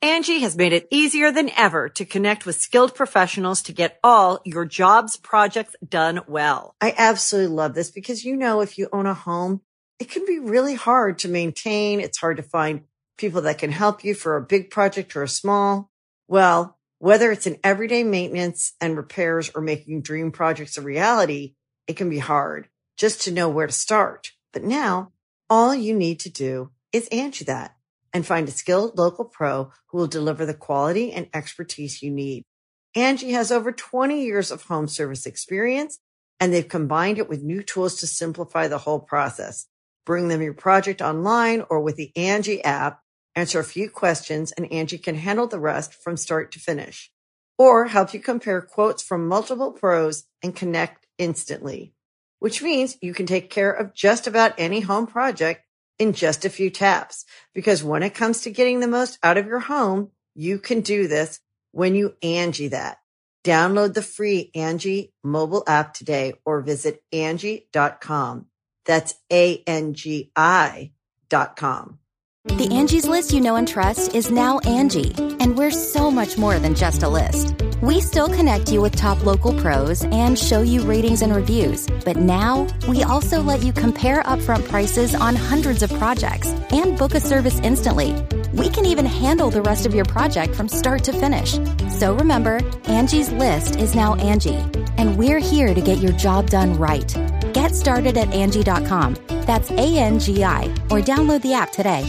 Angie has made it easier than ever to connect with skilled professionals to get all your jobs projects done well. I absolutely love this because, if you own a home, it can be really hard to maintain. It's hard to find people that can help you for a big project or a small. Well, whether it's in everyday maintenance and repairs or making dream projects a reality, it can be hard just to know where to start. But now all you need to do is Angie that and find a skilled local pro who will deliver the quality and expertise you need. Angie has over 20 years of home service experience, and they've combined it with new tools to simplify the whole process. Bring them your project online or with the Angie app, answer a few questions, and Angie can handle the rest from start to finish. Or help you compare quotes from multiple pros and connect instantly, which means you can take care of just about any home project in just a few taps. Because when it comes to getting the most out of your home, you can do this when you Angie that. Download the free Angie mobile app today or visit Angie.com. That's ANGI.com. The Angie's List you know and trust is now Angie, and we're so much more than just a list. We still connect you with top local pros and show you ratings and reviews, but now we also let you compare upfront prices on hundreds of projects and book a service instantly. We can even handle the rest of your project from start to finish. So remember, Angie's List is now Angie, and we're here to get your job done right. Get started at Angie.com. That's ANGI, or download the app today.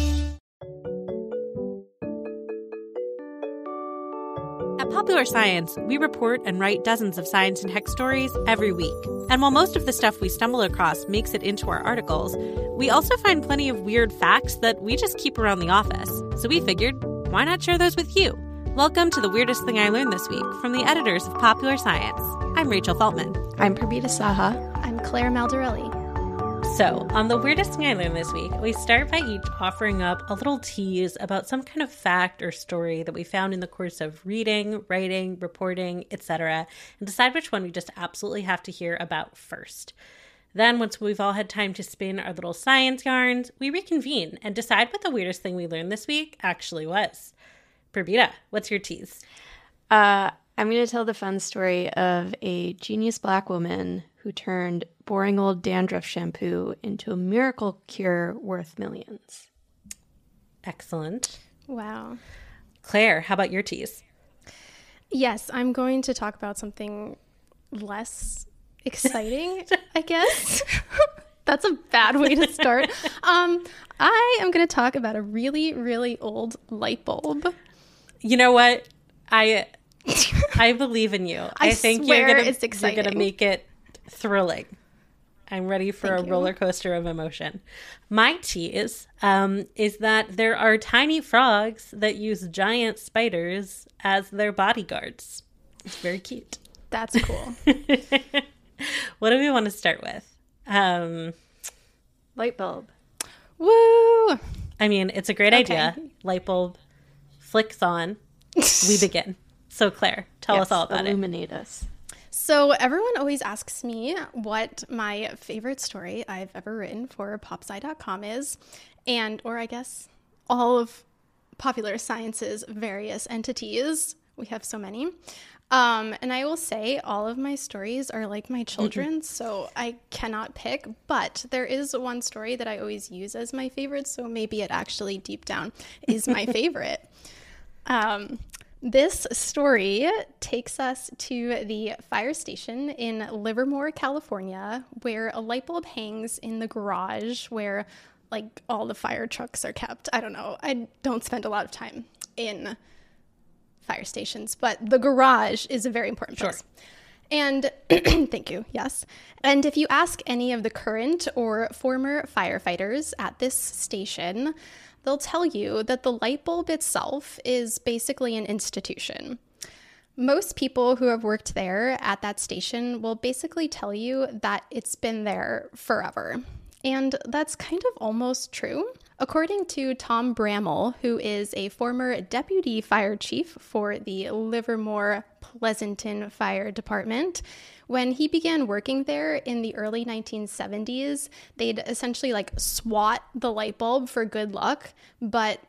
At Popular Science, we report and write dozens of science and tech stories every week. And while most of the stuff we stumble across makes it into our articles, we also find plenty of weird facts that we just keep around the office. So we figured, why not share those with you? Welcome to The Weirdest Thing I Learned This Week from the editors of Popular Science. I'm Rachel Feltman. I'm Prabita Saha. I'm Claire Maldarelli. So, on The Weirdest Thing I Learned This Week, we start by each offering up a little tease about some kind of fact or story that we found in the course of reading, writing, reporting, etc., and decide which one we just absolutely have to hear about first. Then, once we've all had time to spin our little science yarns, we reconvene and decide what the weirdest thing we learned this week actually was. Prabita, what's your tease? I'm going to tell the fun story of a genius black woman who turned boring old dandruff shampoo into a miracle cure worth millions. Excellent. Wow. Claire, how about your tease? Yes, I'm going to talk about something less exciting, I guess. That's a bad way to start. I am going to talk about a really, really old light bulb. You know what? I believe in you. I think you're gonna make it thrilling. I'm ready for a roller coaster of emotion. My tease is that there are tiny frogs that use giant spiders as their bodyguards. It's very cute. That's cool. What do we want to start with? Light bulb. Woo! I mean, it's a great idea. Light bulb flicks on. We begin. So Claire, tell us all about illuminate us. So everyone always asks me what my favorite story I've ever written for popsci.com is, or I guess all of Popular Science's various entities. We have so many. And I will say all of my stories are like my children, so I cannot pick, but there is one story that I always use as my favorite, so maybe it actually deep down is my favorite. This story takes us to the fire station in Livermore, California, where a light bulb hangs in the garage where like all the fire trucks are kept. I don't know. I don't spend a lot of time in fire stations, but the garage is a very important place. And thank you. Yes. And if you ask any of the current or former firefighters at this station, they'll tell you that the light bulb itself is basically an institution. Most people who have worked there at that station will basically tell you that it's been there forever. And that's kind of almost true. According to Tom Bramall, who is a former deputy fire chief for the Livermore Pleasanton Fire Department, when he began working there in the early 1970s, they'd essentially like swat the light bulb for good luck, but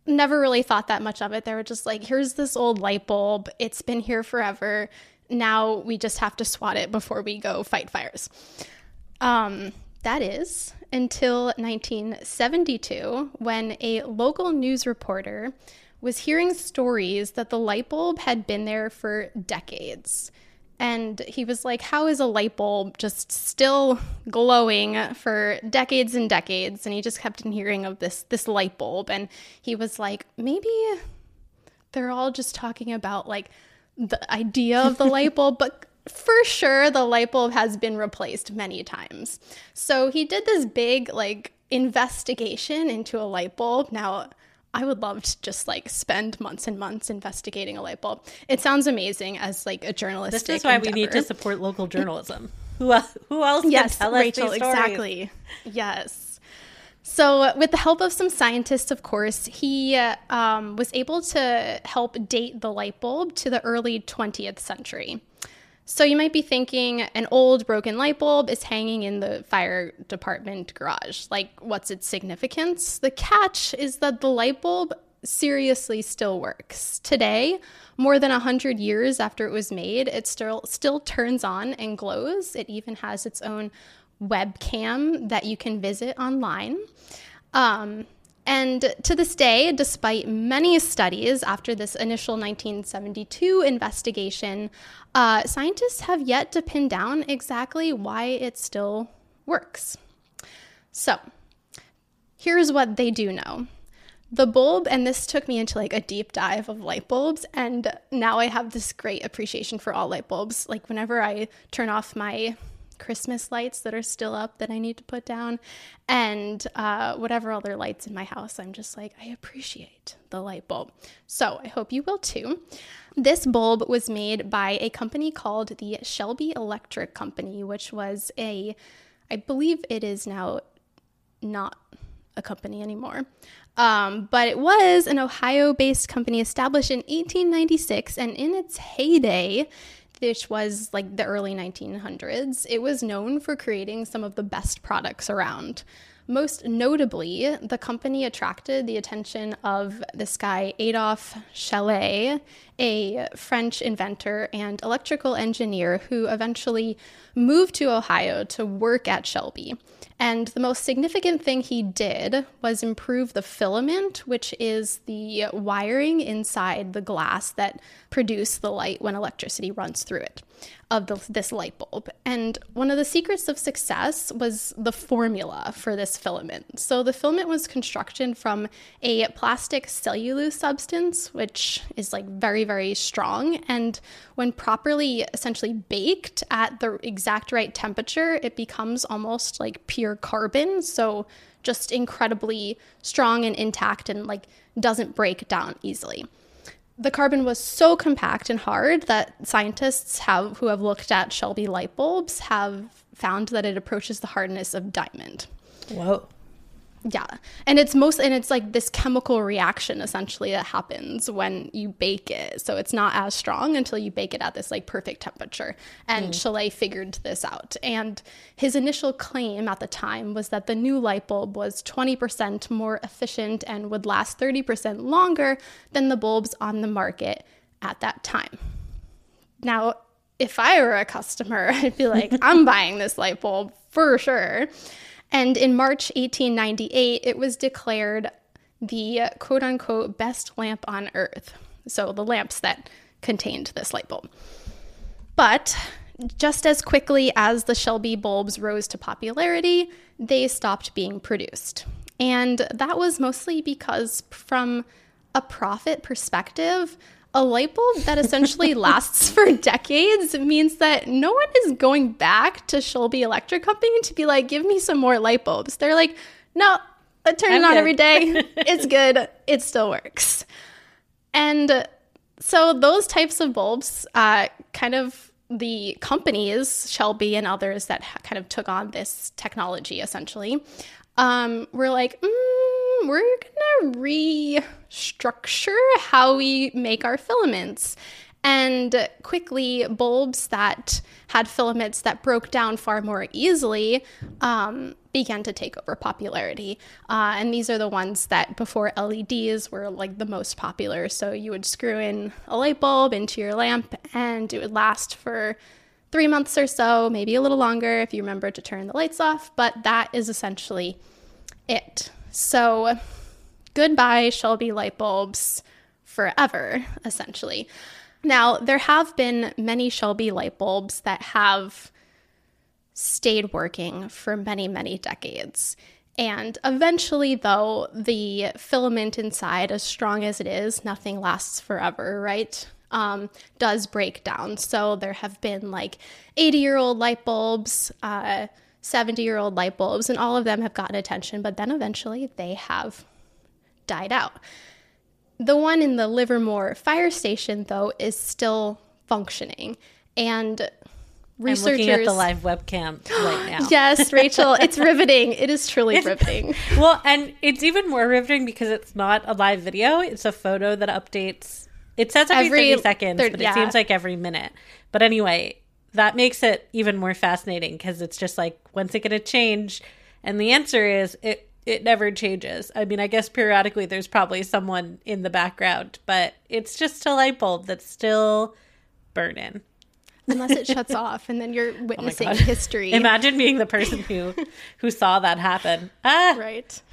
never really thought that much of it. They were just like, here's this old light bulb. It's been here forever. Now we just have to swat it before we go fight fires. That is until 1972, when a local news reporter was hearing stories that the light bulb had been there for decades. And he was like, how is a light bulb just still glowing for decades and decades? And he just kept hearing of this light bulb. And he was like, maybe they're all just talking about like the idea of the light bulb, but for sure the light bulb has been replaced many times. So he did this big like investigation into a light bulb. Now, I would love to just like spend months and months investigating a light bulb. It sounds amazing as like a journalistic This is why endeavor. we need to support local journalism. Who else can Yes, tell us Rachel, these stories? exactly. Yes. So with the help of some scientists, of course, he was able to help date the light bulb to the early 20th century. So you might be thinking an old broken light bulb is hanging in the fire department garage. Like, what's its significance? The catch is that the light bulb seriously still works. Today, more than 100 years after it was made, it still turns on and glows. It even has its own webcam that you can visit online. And to this day, despite many studies after this initial 1972 investigation, scientists have yet to pin down exactly why it still works. So here's what they do know. The bulb, and this took me into like a deep dive of light bulbs, and now I have this great appreciation for all light bulbs. Like whenever I turn off my Christmas lights that are still up that I need to put down, and whatever other lights in my house, I'm just like, I appreciate the light bulb. So I hope you will too. This bulb was made by a company called the Shelby Electric Company, which was I believe it is now not a company anymore. But it was an Ohio-based company established in 1896, and in its heyday, which was like the early 1900s, it was known for creating some of the best products around. Most notably, the company attracted the attention of this guy, Adolphe Chaillet, a French inventor and electrical engineer who eventually moved to Ohio to work at Shelby. And the most significant thing he did was improve the filament, which is the wiring inside the glass that produce the light when electricity runs through it, of this light bulb. And one of the secrets of success was the formula for this filament. So the filament was constructed from a plastic cellulose substance, which is like very, very strong. And when properly essentially baked at the exact right temperature, it becomes almost like pure carbon. So just incredibly strong and intact and like doesn't break down easily. The carbon was so compact and hard that scientists who have looked at Shelby light bulbs have found that it approaches the hardness of diamond. Whoa. Yeah. And it's like this chemical reaction essentially that happens when you bake it. So it's not as strong until you bake it at this like perfect temperature. And Chaillet figured this out. And his initial claim at the time was that the new light bulb was 20% more efficient and would last 30% longer than the bulbs on the market at that time. Now, if I were a customer, I'd be like, I'm buying this light bulb for sure. And in March 1898, it was declared the quote-unquote best lamp on earth. So the lamps that contained this light bulb. But just as quickly as the Shelby bulbs rose to popularity, they stopped being produced. And that was mostly because from a profit perspective, a light bulb that essentially lasts for decades means that no one is going back to Shelby Electric Company to be like, give me some more light bulbs. They're like, no, I turn it on every day. It's good. It still works. And so those types of bulbs, kind of the companies, Shelby and others that kind of took on this technology essentially, were like, we're going to restructure how we make our filaments. And quickly, bulbs that had filaments that broke down far more easily began to take over popularity. And these are the ones that before LEDs were like the most popular. So you would screw in a light bulb into your lamp and it would last for 3 months or so, maybe a little longer if you remember to turn the lights off. But that is essentially it. So goodbye Shelby light bulbs forever, essentially. Now, there have been many Shelby light bulbs that have stayed working for many, many decades. And eventually, though, the filament inside, as strong as it is, nothing lasts forever, right? Does break down. So there have been like 80-year-old light bulbs, 70-year-old light bulbs, and all of them have gotten attention, but then eventually they have died out. The one in the Livermore fire station, though, is still functioning. And researchers... I'm looking at the live webcam right now. Yes, Rachel, it's riveting. It is truly riveting. Well, and it's even more riveting because it's not a live video. It's a photo that updates. It says every 30 seconds, but it seems like every minute. But anyway, that makes it even more fascinating because it's just like, when's it going to change? And the answer is it never changes. I mean, I guess periodically there's probably someone in the background, but it's just a light bulb that's still burning. Unless it shuts off and then you're witnessing history. Imagine being the person who saw that happen. Ah! Right.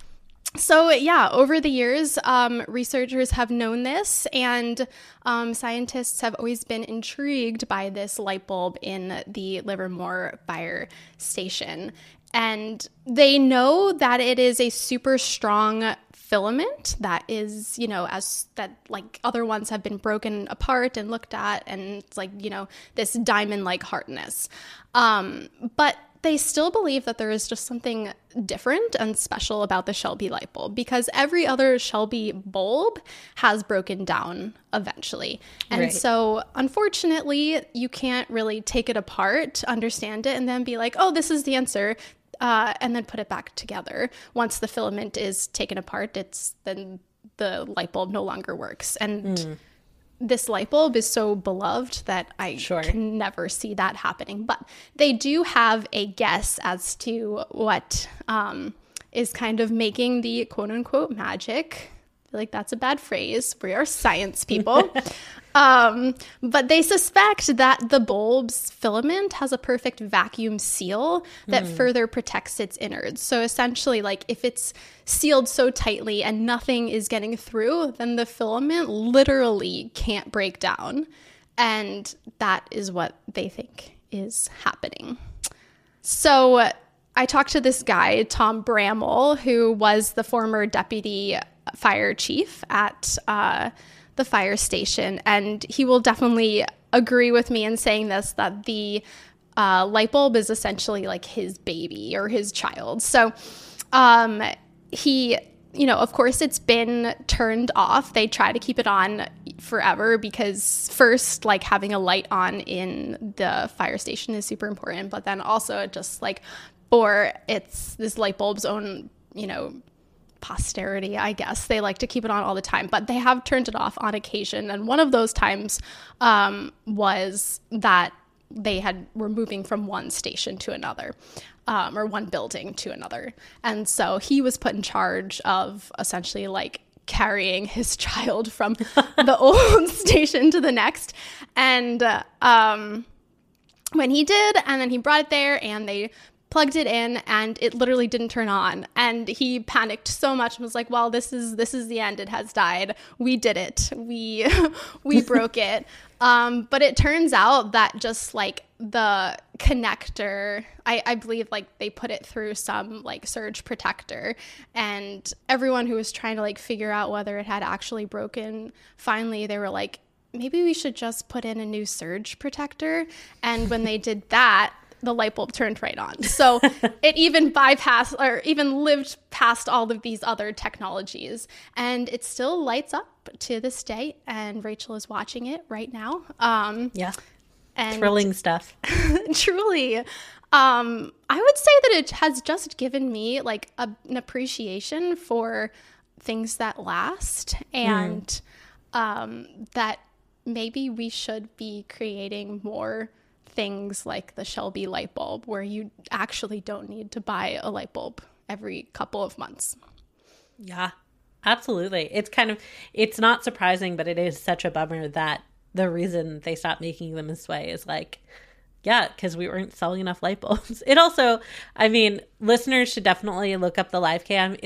So yeah, over the years, researchers have known this, and scientists have always been intrigued by this light bulb in the Livermore fire station. And they know that it is a super strong filament that is, as that like other ones have been broken apart and looked at, and it's like, this diamond-like hardness. But they still believe that there is just something different and special about the Shelby light bulb because every other Shelby bulb has broken down eventually. And so unfortunately, you can't really take it apart, understand it, and then be like, oh, this is the answer. And then put it back together. Once the filament is taken apart, then the light bulb no longer works. And this light bulb is so beloved that I can never see that happening. But they do have a guess as to what is kind of making the quote unquote magic. I feel like that's a bad phrase. We are science people. But they suspect that the bulb's filament has a perfect vacuum seal that further protects its innards. So essentially, like if it's sealed so tightly and nothing is getting through, then the filament literally can't break down. And that is what they think is happening. So I talked to this guy, Tom Bramall, who was the former deputy fire chief at the fire station, and he will definitely agree with me in saying this, that the light bulb is essentially like his baby or his child. So he, of course it's been turned off. They try to keep it on forever because first, like having a light on in the fire station is super important, but then also just like for this light bulb's own, posterity, I guess. They like to keep it on all the time, but they have turned it off on occasion. And one of those times was that they were moving from one station to another, or one building to another. And so he was put in charge of essentially like carrying his child from the old station to the next. And when he did, and then he brought it there and they plugged it in and it literally didn't turn on, and he panicked so much and was like, well, this is the end. It has died. We did it. We broke it. But it turns out that just like the connector, I believe like they put it through some like surge protector, and everyone who was trying to like figure out whether it had actually broken, finally they were like, maybe we should just put in a new surge protector. And when they did that, the light bulb turned right on. So it even bypassed or even lived past all of these other technologies, and it still lights up to this day. And Rachel is watching it right now. Yeah. And thrilling stuff. Truly. I would say that it has just given me like an appreciation for things that last, and that maybe we should be creating more things like the Shelby light bulb, where you actually don't need to buy a light bulb every couple of months. Yeah, absolutely. It's not surprising, but it is such a bummer that the reason they stopped making them this way is like, yeah, because we weren't selling enough light bulbs. It also, I mean, listeners should definitely look up the LiveCam.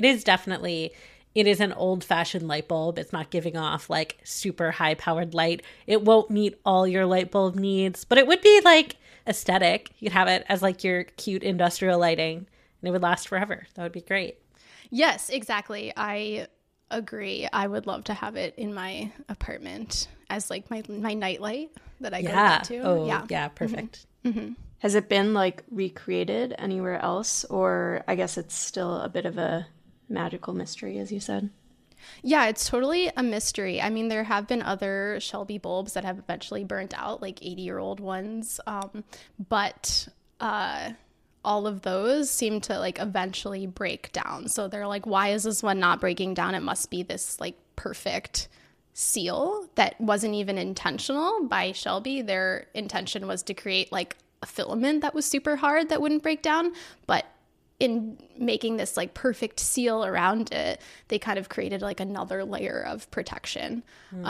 It is an old-fashioned light bulb. It's not giving off like super high-powered light. It won't meet all your light bulb needs, but it would be like aesthetic. You'd have it as like your cute industrial lighting, and it would last forever. That would be great. Yes, exactly. I agree. I would love to have it in my apartment as like my night light that I go to bed to. Oh, yeah, perfect. Mm-hmm. Has it been like recreated anywhere else, or I guess it's still a bit of a magical mystery, as you said? Yeah, it's totally a mystery. I mean, there have been other Shelby bulbs that have eventually burnt out, like 80-year-old ones. But all of those seem to like eventually break down. So they're like, why is this one not breaking down? It must be this like perfect seal that wasn't even intentional by Shelby. Their intention was to create like a filament that was super hard that wouldn't break down. But in making this like perfect seal around it, they kind of created like another layer of protection.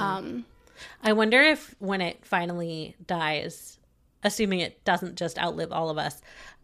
I wonder if when it finally dies, assuming it doesn't just outlive all of us,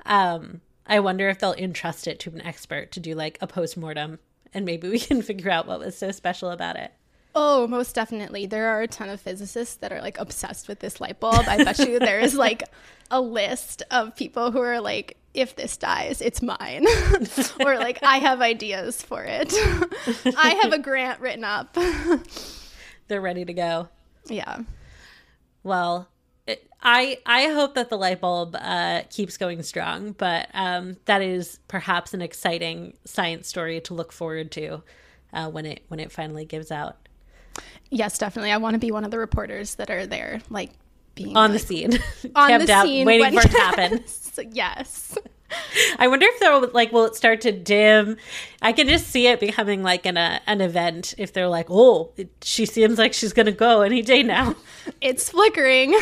I wonder if they'll entrust it to an expert to do like a postmortem, and maybe we can figure out what was so special about it. Oh, most definitely. There are a ton of physicists that are like obsessed with this light bulb. I bet you there is like a list of people who are like, if this dies, it's mine. Or like, I have ideas for it. I have a grant written up. They're ready to go. Yeah. Well, I hope that the light bulb keeps going strong, but that is perhaps an exciting science story to look forward to when it finally gives out. Yes, definitely. I want to be one of the reporters that are there, like being on like, the scene, on kept the out, scene, waiting for it to happen. Yes. I wonder if they'll like, will it start to dim? I can just see it becoming like an event. If they're like, oh, she seems like she's gonna go any day now. It's flickering.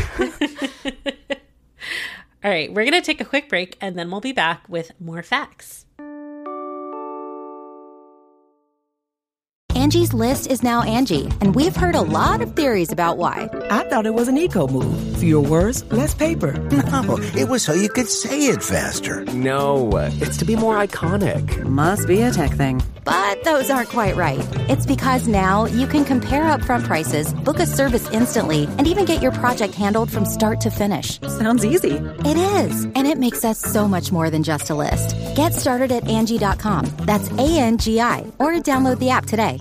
All right, we're gonna take a quick break, and then we'll be back with more facts. Angie's List is now Angie, and we've heard a lot of theories about why. I thought it was an eco move. Fewer words, less paper. No, it was so you could say it faster. No, it's to be more iconic. Must be a tech thing. But those aren't quite right. It's because now you can compare upfront prices, book a service instantly, and even get your project handled from start to finish. Sounds easy. It is, and it makes us so much more than just a list. Get started at Angie.com. That's ANGI, or download the app today.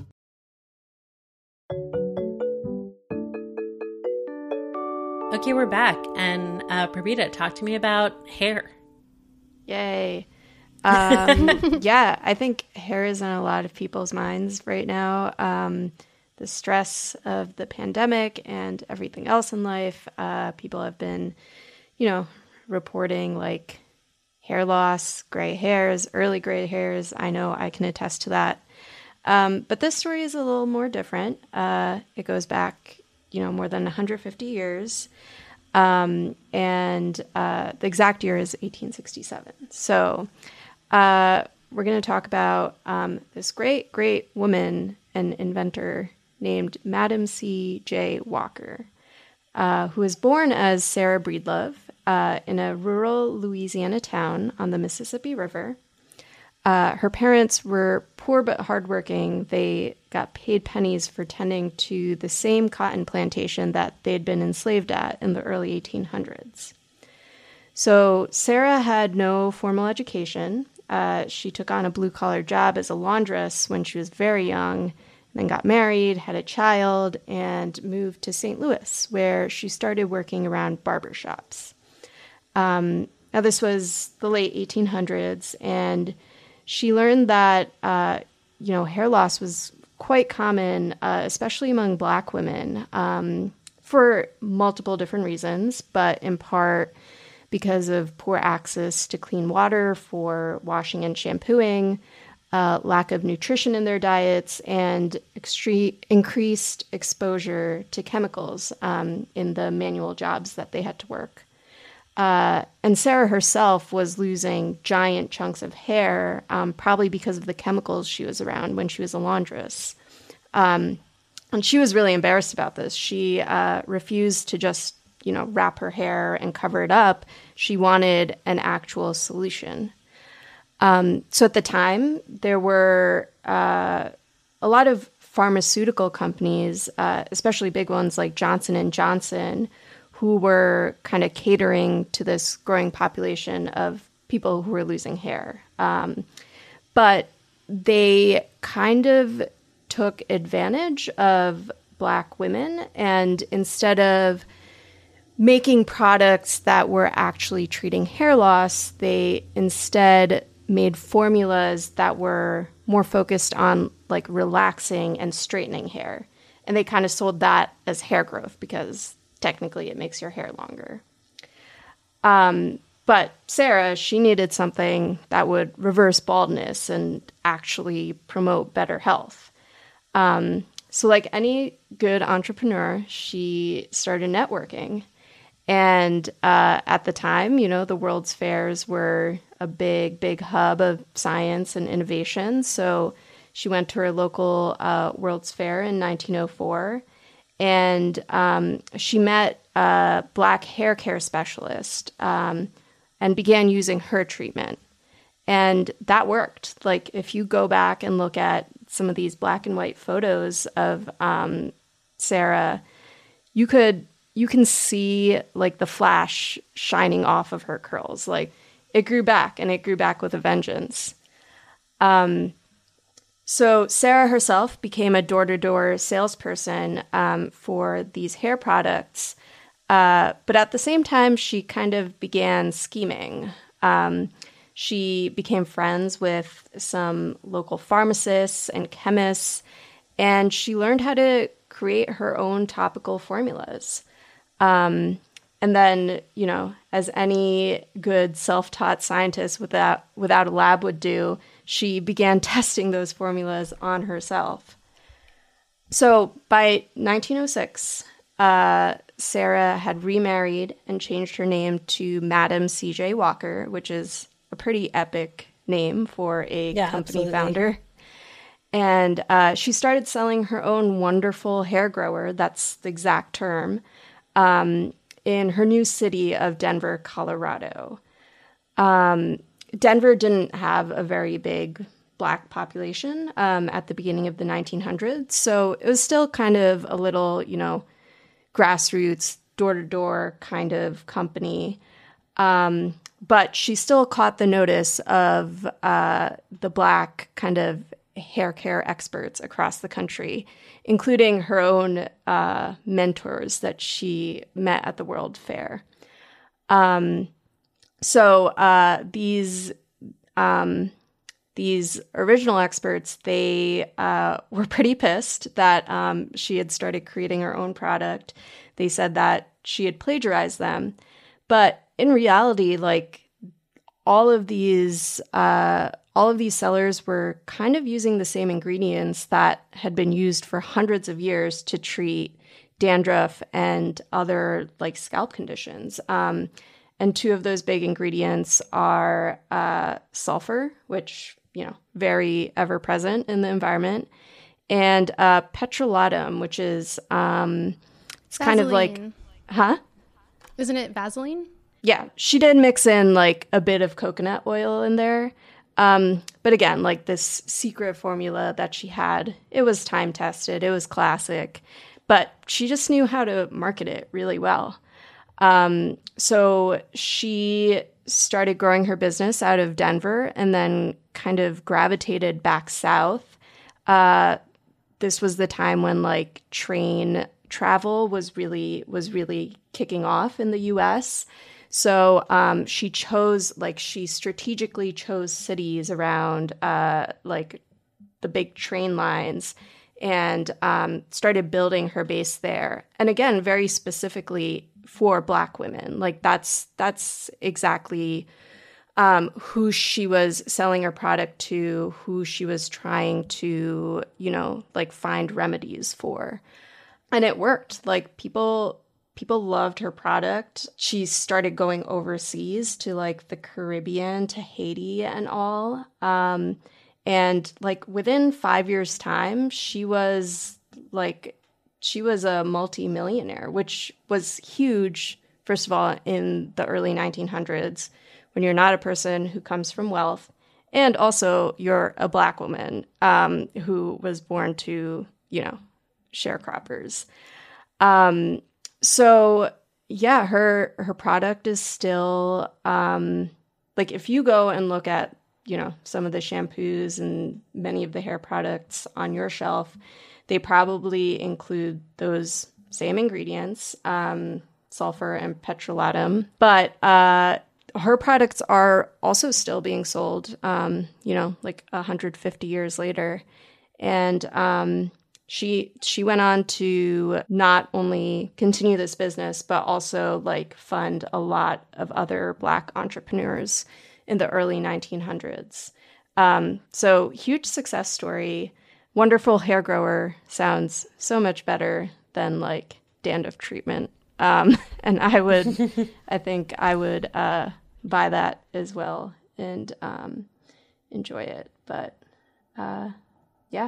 Okay, we're back, and Prabita, talk to me about hair. Yay. Yeah, I think hair is on a lot of people's minds right now. The stress of the pandemic and everything else in life, people have been, reporting like hair loss, gray hairs, early gray hairs. I know I can attest to that. But this story is a little more different. It goes back, more than 150 years. And the exact year is 1867. So we're going to talk about this great, great woman and inventor named Madam C. J. Walker, who was born as Sarah Breedlove in a rural Louisiana town on the Mississippi River. Her parents were poor but hardworking. They got paid pennies for tending to the same cotton plantation that they'd been enslaved at in the early 1800s. So Sarah had no formal education. She took on a blue-collar job as a laundress when she was very young, then got married, had a child, and moved to St. Louis, where she started working around barbershops. Now, this was the late 1800s, and she learned that, hair loss was quite common, especially among Black women, for multiple different reasons, but in part because of poor access to clean water for washing and shampooing, lack of nutrition in their diets, and increased exposure to chemicals in the manual jobs that they had to work. And Sarah herself was losing giant chunks of hair, probably because of the chemicals she was around when she was a laundress. And she was really embarrassed about this. She refused to just, wrap her hair and cover it up. She wanted an actual solution. So at the time, there were a lot of pharmaceutical companies, especially big ones like Johnson & Johnson, who were kind of catering to this growing population of people who were losing hair. But they kind of took advantage of Black women, and instead of making products that were actually treating hair loss, they instead made formulas that were more focused on like relaxing and straightening hair. And they kind of sold that as hair growth because technically it makes your hair longer. But Sarah, she needed something that would reverse baldness and actually promote better health. So like any good entrepreneur, she started networking. And at the time, the World's Fairs were a big, big hub of science and innovation. So she went to her local World's Fair in 1904. And she met a Black hair care specialist and began using her treatment. And that worked. Like, if you go back and look at some of these black and white photos of Sarah, you can see, like, the flash shining off of her curls. Like, it grew back, and it grew back with a vengeance. So Sarah herself became a door-to-door salesperson for these hair products. But at the same time, she kind of began scheming. She became friends with some local pharmacists and chemists, and she learned how to create her own topical formulas. And then, as any good self-taught scientist without a lab would do, she began testing those formulas on herself. So by 1906, Sarah had remarried and changed her name to Madam C.J. Walker, which is a pretty epic name for a company founder. And she started selling her own wonderful hair grower, that's the exact term, in her new city of Denver, Colorado. Denver didn't have a very big Black population at the beginning of the 1900s, so it was still kind of a little, grassroots, door-to-door kind of company. But she still caught the notice of the Black kind of hair care experts across the country, including her own mentors that she met at the World Fair. So these original experts, they were pretty pissed that she had started creating her own product. They said that she had plagiarized them. But in reality, like, all of these sellers were kind of using the same ingredients that had been used for hundreds of years to treat dandruff and other, like, scalp conditions. And two of those big ingredients are sulfur, which, very ever present in the environment, and petrolatum, which is it's Vaseline. Kind of like, Isn't it Vaseline? Yeah, she did mix in like a bit of coconut oil in there. But again, like, this secret formula that she had, it was time tested, it was classic, but she just knew how to market it really well. So she started growing her business out of Denver and then kind of gravitated back south. This was the time when, like, train travel was really kicking off in the US. So she strategically chose cities around like the big train lines and started building her base there. And again, very specifically for Black women. Like, that's exactly who she was selling her product to, who she was trying to, like find remedies for. And it worked. Like people loved her product. She started going overseas to like the Caribbean, to Haiti and all. And like within 5 years' time, she was a multi-millionaire, which was huge, first of all, in the early 1900s, when you're not a person who comes from wealth, and also you're a Black woman who was born to, sharecroppers. So yeah, her product is still like if you go and look at, some of the shampoos and many of the hair products on your shelf, they probably include those same ingredients, sulfur and petrolatum. But her products are also still being sold, like 150 years later. And she went on to not only continue this business, but also like fund a lot of other Black entrepreneurs in the early 1900s. So huge success story. Wonderful hair grower sounds so much better than like dandruff treatment. And I think I would buy that as well and enjoy it. But yeah.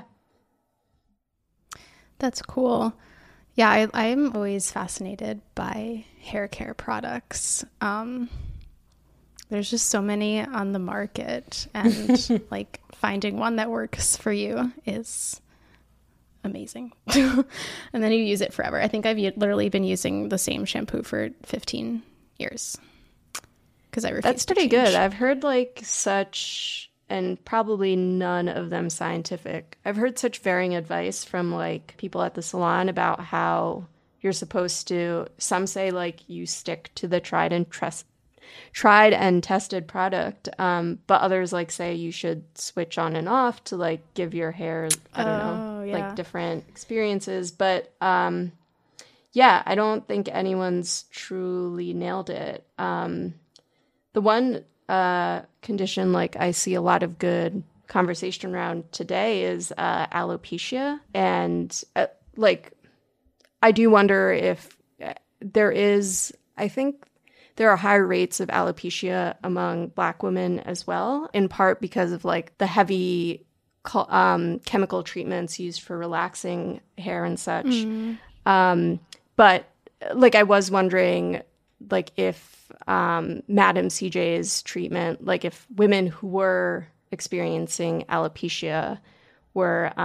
That's cool. Yeah, I'm always fascinated by hair care products. There's just so many on the market, and like finding one that works for you is amazing. And then you use it forever. I think I've literally been using the same shampoo for 15 years because I refuse That's to pretty change. good. I've heard like such, and probably none of them scientific. I've heard such varying advice from like people at the salon about how you're supposed to, some say like you stick to the tried and tested product, but others like say you should switch on and off to like give your hair, I don't know, like different experiences. But yeah, I don't think anyone's truly nailed it. The one condition like I see a lot of good conversation around today is alopecia, and like I do wonder if there is, I think there are higher rates of alopecia among Black women as well, in part because of like the heavy chemical treatments used for relaxing hair and such. But like I was wondering like if Madam CJ's treatment, like if women who were experiencing alopecia were,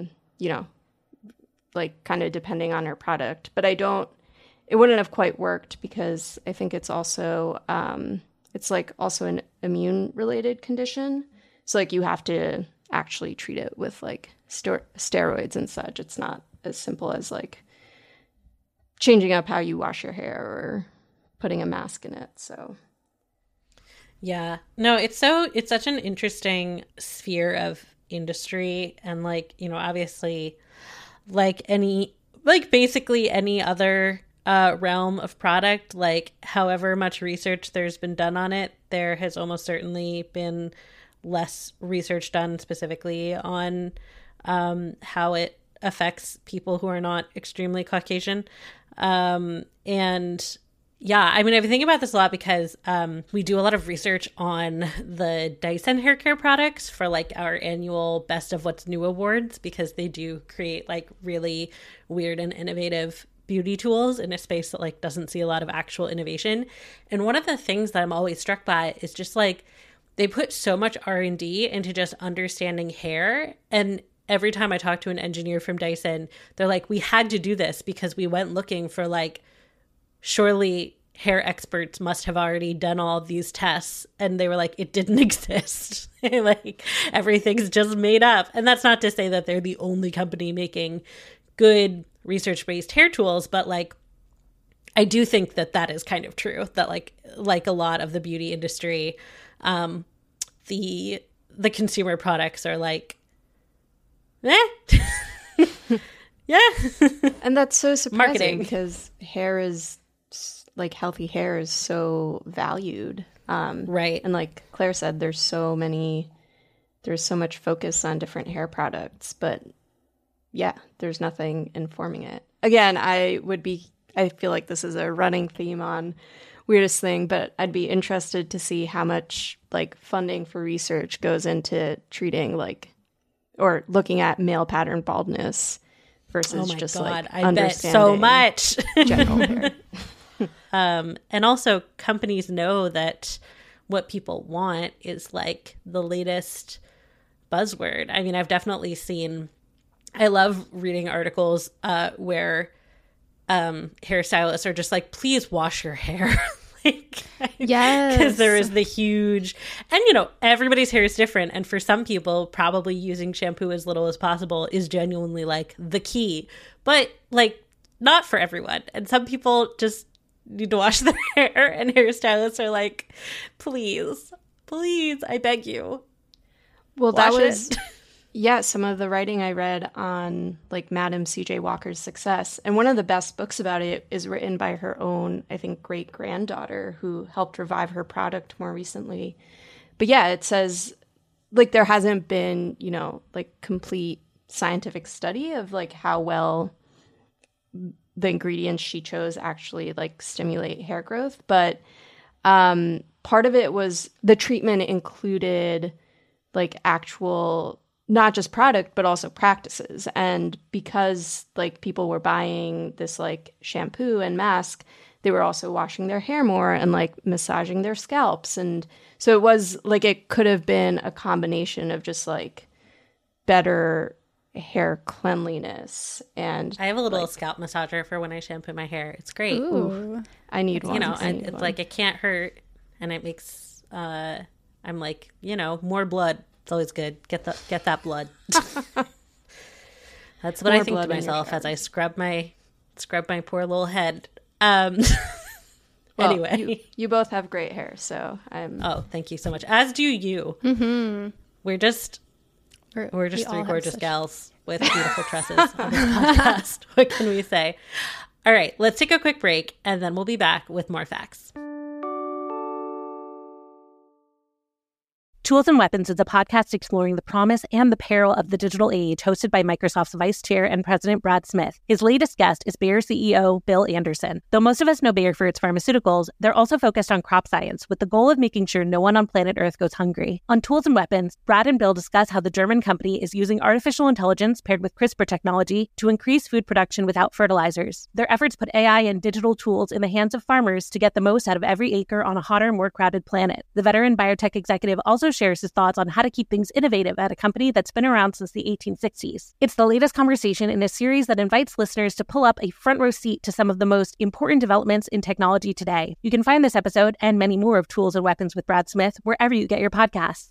like kind of depending on her product. But it wouldn't have quite worked because I think it's also, it's like also an immune related condition. So like you have to actually treat it with like steroids and such. It's not as simple as like changing up how you wash your hair or putting a mask in it. So yeah, no, it's such an interesting sphere of industry, and like, obviously basically any other realm of product, like however much research there's been done on it, there has almost certainly been less research done specifically on how it affects people who are not extremely Caucasian. And yeah, I mean, I've been thinking about this a lot because we do a lot of research on the Dyson hair care products for like our annual Best of What's New awards, because they do create like really weird and innovative beauty tools in a space that like doesn't see a lot of actual innovation. And one of the things that I'm always struck by is just like they put so much R&D into just understanding hair. And every time I talk to an engineer from Dyson, they're like, we had to do this because we went looking for like, surely hair experts must have already done all these tests. And they were like, it didn't exist. Like everything's just made up. And that's not to say that they're the only company making good research-based hair tools, but like I do think that is kind of true, that like a lot of the beauty industry, the consumer products are like, yeah. And that's so surprising Marketing. because hair is like healthy hair is so valued. Right. And like Claire said, there's so much focus on different hair products, but yeah, there's nothing informing it. Again, I feel like this is a running theme on Weirdest Thing, but I'd be interested to see how much like funding for research goes into treating or looking at male pattern baldness versus I understanding bet so much general hair. And also companies know that what people want is like the latest buzzword. I mean, I've definitely seen, I love reading articles where hairstylists are just like, please wash your hair. Yes. Because there is the huge, and everybody's hair is different. And for some people, probably using shampoo as little as possible is genuinely like the key. But like, not for everyone. And some people just need to wash their hair, and hairstylists are like, please, I beg you. Well, that was, yeah, some of the writing I read on like Madam C.J. Walker's success. And one of the best books about it is written by her own, I think, great-granddaughter who helped revive her product more recently. But yeah, it says like there hasn't been, like complete scientific study of like how well the ingredients she chose actually like stimulate hair growth. But part of it was the treatment included like actual, not just product, but also practices. And because like people were buying this like shampoo and mask, they were also washing their hair more and like massaging their scalps. And so it was like, it could have been a combination of just like better hair cleanliness. And I have a little scalp massager for when I shampoo my hair. It's great. Ooh. I need one. It's like, it can't hurt, and it makes I'm like, more blood. It's always good. Get that blood. That's what I think to myself as I scrub my poor little head. Anyway, you both have great hair, so I'm. Oh, thank you so much. As do you. Mm-hmm. We're just three gorgeous gals with beautiful tresses on this podcast. What can we say? All right, let's take a quick break, and then we'll be back with more facts. Tools and Weapons is a podcast exploring the promise and the peril of the digital age, hosted by Microsoft's Vice Chair and President Brad Smith. His latest guest is Bayer CEO Bill Anderson. Though most of us know Bayer for its pharmaceuticals, they're also focused on crop science, with the goal of making sure no one on planet Earth goes hungry. On Tools and Weapons, Brad and Bill discuss how the German company is using artificial intelligence paired with CRISPR technology to increase food production without fertilizers. Their efforts put AI and digital tools in the hands of farmers to get the most out of every acre on a hotter, more crowded planet. The veteran biotech executive also shares his thoughts on how to keep things innovative at a company that's been around since the 1860s. It's the latest conversation in a series that invites listeners to pull up a front row seat to some of the most important developments in technology today. You can find this episode and many more of Tools and Weapons with Brad Smith wherever you get your podcasts.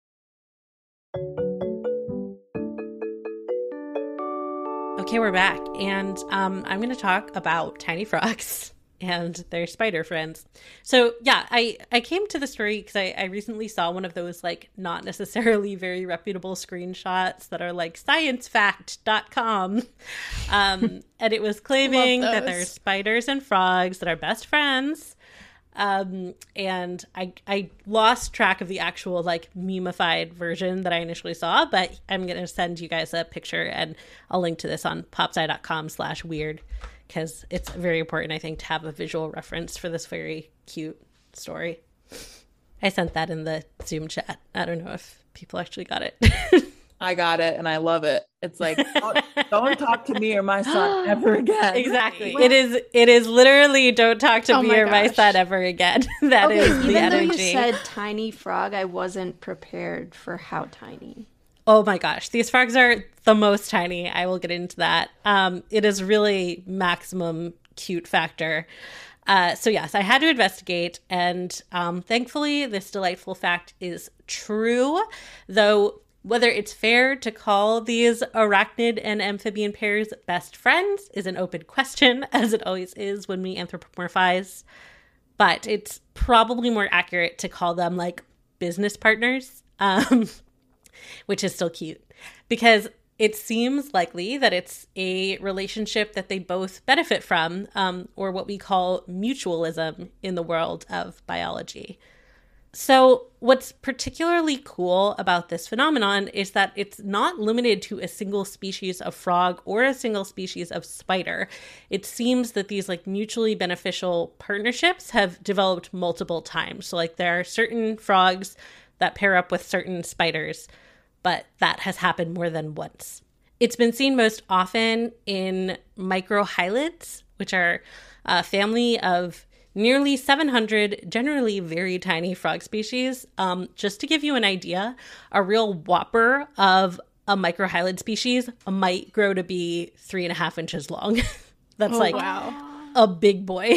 Okay, we're back, and I'm going to talk about tiny frogs and their spider friends. So yeah, I came to the story because I recently saw one of those like not necessarily very reputable screenshots that are like sciencefact.com. And it was claiming that there are spiders and frogs that are best friends. And I lost track of the actual like memified version that I initially saw, but I'm going to send you guys a picture, and I'll link to this on popsci.com/weird. Because it's very important, I think, to have a visual reference for this very cute story. I sent that in the Zoom chat. I don't know if people actually got it. I got it, and I love it. It's like, don't talk to me or my son ever again. Exactly. It is literally don't talk to me or my son ever again. That is the energy. Even though you said tiny frog, I wasn't prepared for how tiny. Oh my gosh, these frogs are the most tiny. I will get into that. It is really maximum cute factor. So yes, I had to investigate, and thankfully this delightful fact is true, though whether it's fair to call these arachnid and amphibian pairs best friends is an open question, as it always is when we anthropomorphize. But it's probably more accurate to call them like business partners. Which is still cute, because it seems likely that it's a relationship that they both benefit from, or what we call mutualism in the world of biology. So what's particularly cool about this phenomenon is that it's not limited to a single species of frog or a single species of spider. It seems that these like mutually beneficial partnerships have developed multiple times. So like there are certain frogs that pair up with certain spiders, but that has happened more than once. It's been seen most often in microhylids, which are a family of nearly 700 generally very tiny frog species. Just to give you an idea, a real whopper of a microhylid species might grow to be 3.5 inches long. That's a big boy.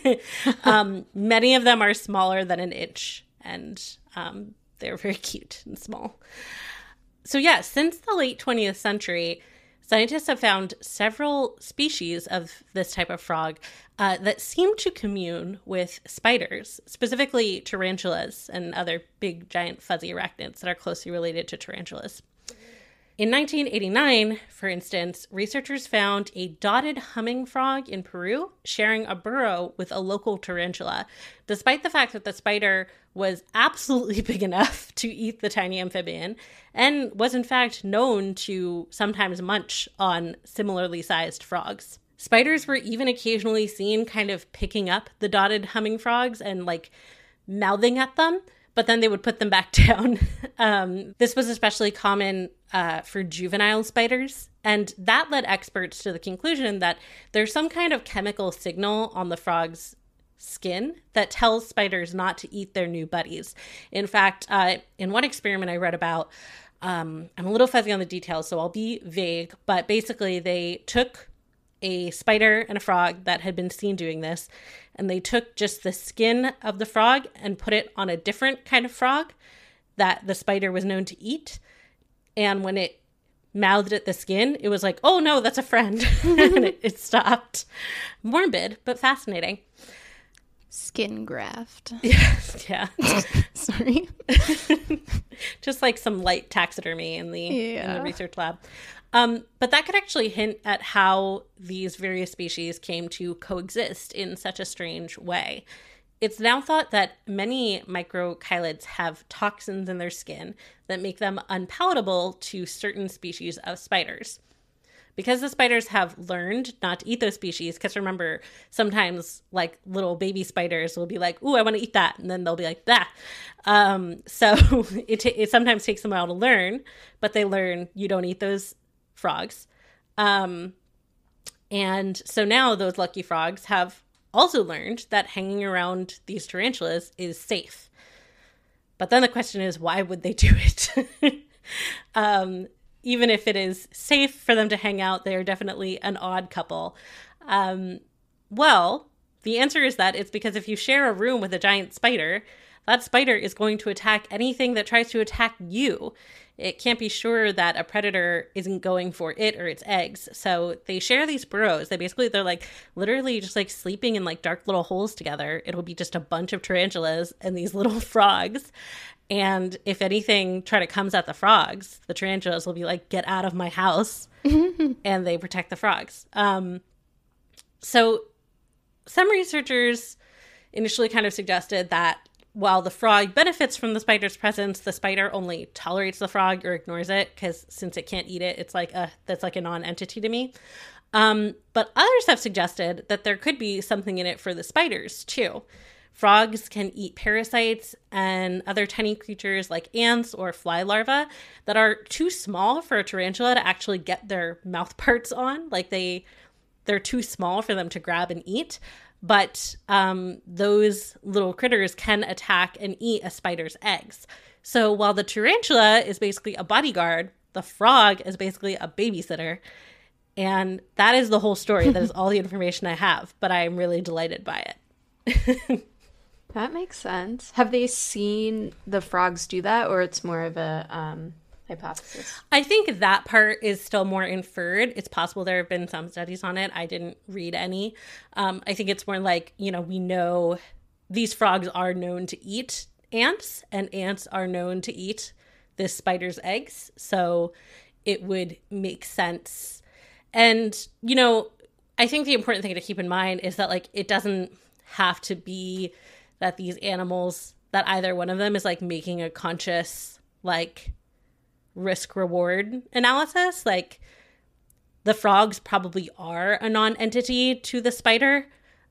Many of them are smaller than an inch, and they're very cute and small. So yeah, since the late 20th century, scientists have found several species of this type of frog that seem to commune with spiders, specifically tarantulas and other big, giant, fuzzy arachnids that are closely related to tarantulas. In 1989, for instance, researchers found a dotted humming frog in Peru sharing a burrow with a local tarantula, despite the fact that the spider was absolutely big enough to eat the tiny amphibian and was in fact known to sometimes munch on similarly sized frogs. Spiders were even occasionally seen kind of picking up the dotted humming frogs and like mouthing at them, but then they would put them back down. This was especially common for juvenile spiders, and that led experts to the conclusion that there's some kind of chemical signal on the frog's skin that tells spiders not to eat their new buddies. In fact, in one experiment I read about, I'm a little fuzzy on the details, so I'll be vague, but basically they took a spider and a frog that had been seen doing this, and they took just the skin of the frog and put it on a different kind of frog that the spider was known to eat. And when it mouthed at the skin, it was like, oh no, that's a friend. And it stopped. Morbid, but fascinating. Skin graft. Yeah. Sorry. Just like some light taxidermy in the research lab. But that could actually hint at how these various species came to coexist in such a strange way. It's now thought that many microhylids have toxins in their skin that make them unpalatable to certain species of spiders. Because the spiders have learned not to eat those species, because remember, sometimes like little baby spiders will be like, ooh, I want to eat that. And then they'll be like, bah. So it sometimes takes them a while to learn, but they learn you don't eat those frogs. And so now those lucky frogs have also learned that hanging around these tarantulas is safe. But then the question is, why would they do it? Even if it is safe for them to hang out, they are definitely an odd couple. Well, the answer is that it's because if you share a room with a giant spider, that spider is going to attack anything that tries to attack you. It can't be sure that a predator isn't going for it or its eggs. So they share these burrows. They're like literally just like sleeping in like dark little holes together. It'll be just a bunch of tarantulas and these little frogs. And if anything comes at the frogs, the tarantulas will be like, get out of my house. And they protect the frogs. So some researchers initially kind of suggested that while the frog benefits from the spider's presence, the spider only tolerates the frog or ignores it, because since it can't eat it, it's like, that's like a non-entity to me. But others have suggested that there could be something in it for the spiders, too. Frogs can eat parasites and other tiny creatures like ants or fly larvae that are too small for a tarantula to actually get their mouth parts on. Like they're too small for them to grab and eat. But those little critters can attack and eat a spider's eggs. So while the tarantula is basically a bodyguard, the frog is basically a babysitter. And that is the whole story. That is all the information I have. But I am really delighted by it. That makes sense. Have they seen the frogs do that, or it's more of a hypothesis? I think that part is still more inferred. It's possible there have been some studies on it. I didn't read any. I think it's more like, we know these frogs are known to eat ants, and ants are known to eat this spider's eggs. So it would make sense. And, I think the important thing to keep in mind is that, like, it doesn't have to be that these animals that either one of them is like making a conscious like risk reward analysis. Like the frogs probably are a non-entity to the spider,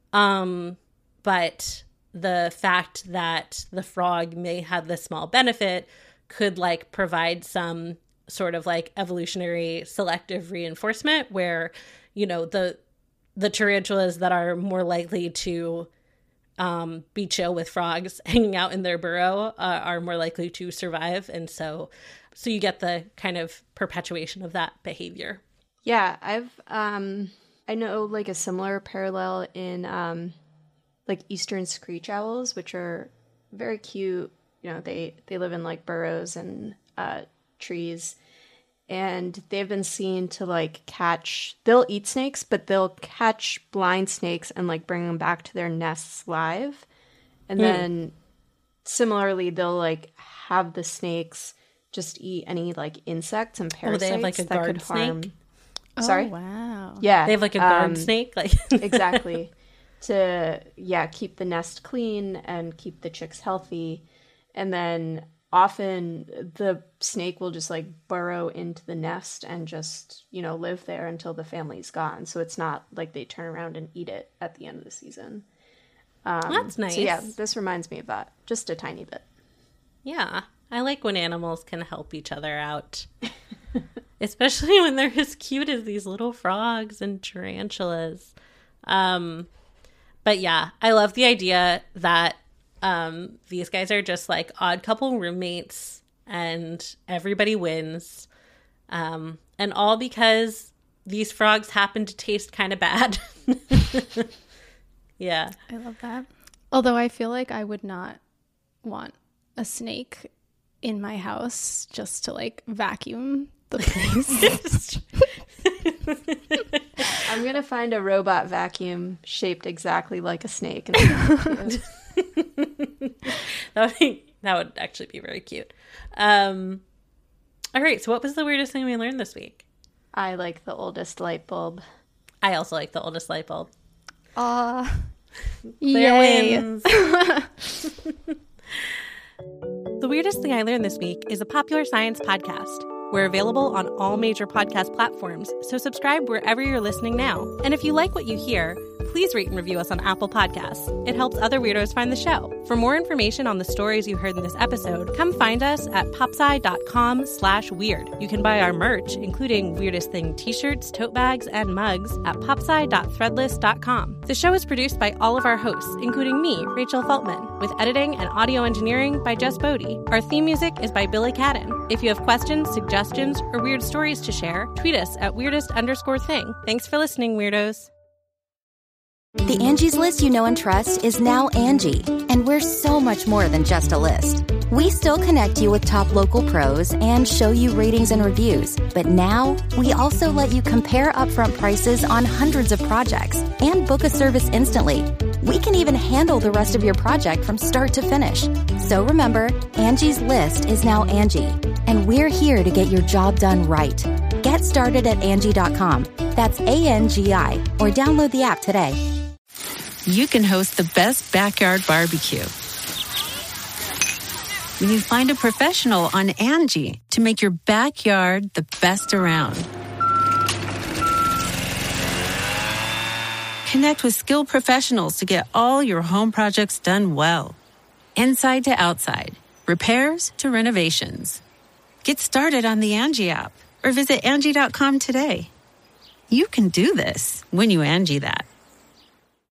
but the fact that the frog may have this small benefit could like provide some sort of like evolutionary selective reinforcement where, you know, the tarantulas that are more likely to be chill with frogs hanging out in their burrow are more likely to survive. And so you get the kind of perpetuation of that behavior. Yeah, I know like a similar parallel in like eastern screech owls, which are very cute. You know, they live in like burrows and trees, and they've been seen to like they'll eat snakes, but they'll catch blind snakes and like bring them back to their nests live. And then similarly, they'll like have the snakes just eat any like insects and parasites they have like a that guard could harm. snake? Sorry? Oh, wow. Yeah. They have like a guard snake? Like Exactly. To, keep the nest clean and keep the chicks healthy. And then often the snake will just like burrow into the nest and just, you know, live there until the family's gone. So it's not like they turn around and eat it at the end of the season. That's nice. So yeah, this reminds me of that. Just a tiny bit. Yeah. I like when animals can help each other out. Especially when they're as cute as these little frogs and tarantulas. But yeah, I love the idea that these guys are just like odd couple roommates and everybody wins. And all because these frogs happen to taste kind of bad. Yeah. I love that. Although I feel like I would not want a snake in my house just to like vacuum the place. I'm going to find a robot vacuum shaped exactly like a snake. And that would actually be very cute. All right. So what was the weirdest thing we learned this week? I like the oldest light bulb. I also like the oldest light bulb. Claire wins. The Weirdest Thing I Learned This Week is a Popular Science podcast. We're available on all major podcast platforms, so subscribe wherever you're listening now. And if you like what you hear, please rate and review us on Apple Podcasts. It helps other weirdos find the show. For more information on the stories you heard in this episode, come find us at popsci.com/weird. You can buy our merch, including Weirdest Thing t-shirts, tote bags, and mugs at popsci.threadless.com. The show is produced by all of our hosts, including me, Rachel Feltman, with editing and audio engineering by Jess Bodie. Our theme music is by Billy Cadden. If you have questions, suggestions, or weird stories to share, tweet us at weirdest_thing. Thanks for listening, weirdos. The Angie's List you know and trust is now Angie, and we're so much more than just a list. We still connect you with top local pros and show you ratings and reviews, but now we also let you compare upfront prices on hundreds of projects and book a service instantly. We can even handle the rest of your project from start to finish. So remember, Angie's List is now Angie, and we're here to get your job done right. Get started at Angie.com. That's ANGI, or download the app today. You can host the best backyard barbecue when you find a professional on Angie to make your backyard the best around. Connect with skilled professionals to get all your home projects done well. Inside to outside, repairs to renovations. Get started on the Angie app or visit Angie.com today. You can do this when you Angie that.